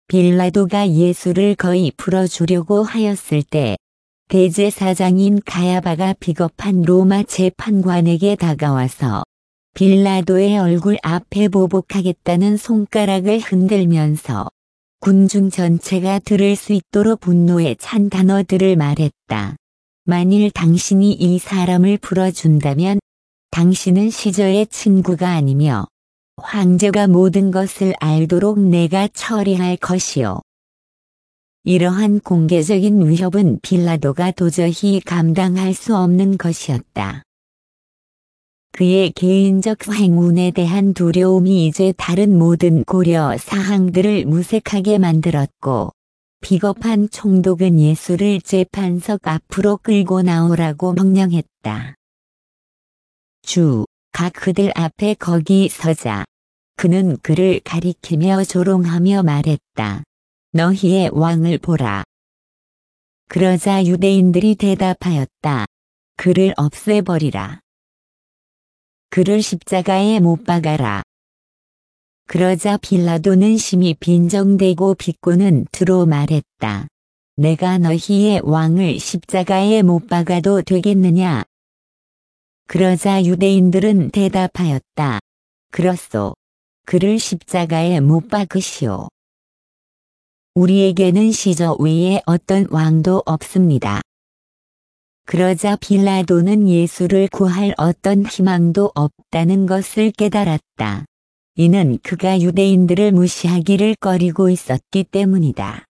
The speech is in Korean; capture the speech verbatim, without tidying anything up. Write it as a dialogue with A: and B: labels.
A: 빌라도가 예수를 거의 풀어주려고 하였을 때 대제사장인 가야바가 비겁한 로마 재판관에게 다가와서 빌라도의 얼굴 앞에 보복하겠다는 손가락을 흔들면서 군중 전체가 들을 수 있도록 분노에 찬 단어들을 말했다. 만일 당신이 이 사람을 풀어준다면 당신은 시저의 친구가 아니며 황제가 모든 것을 알도록 내가 처리할 것이요. 이러한 공개적인 위협은 빌라도가 도저히 감당할 수 없는 것이었다. 그의 개인적 행운에 대한 두려움이 이제 다른 모든 고려 사항들을 무색하게 만들었고 비겁한 총독은 예수를 재판석 앞으로 끌고 나오라고 명령했다. 주, 가 그들 앞에 거기 서자. 그는 그를 가리키며 조롱하며 말했다. 너희의 왕을 보라. 그러자 유대인들이 대답하였다. 그를 없애버리라. 그를 십자가에 못 박아라. 그러자 빌라도는 심히 빈정대고 비꼬는 투로 말했다. 내가 너희의 왕을 십자가에 못 박아도 되겠느냐? 그러자 유대인들은 대답하였다. 그렇소. 그를 십자가에 못 박으시오. 우리에게는 시저 외에 어떤 왕도 없습니다. 그러자 빌라도는 예수를 구할 어떤 희망도 없다는 것을 깨달았다. 이는 그가 유대인들을 무시하기를 꺼리고 있었기 때문이다.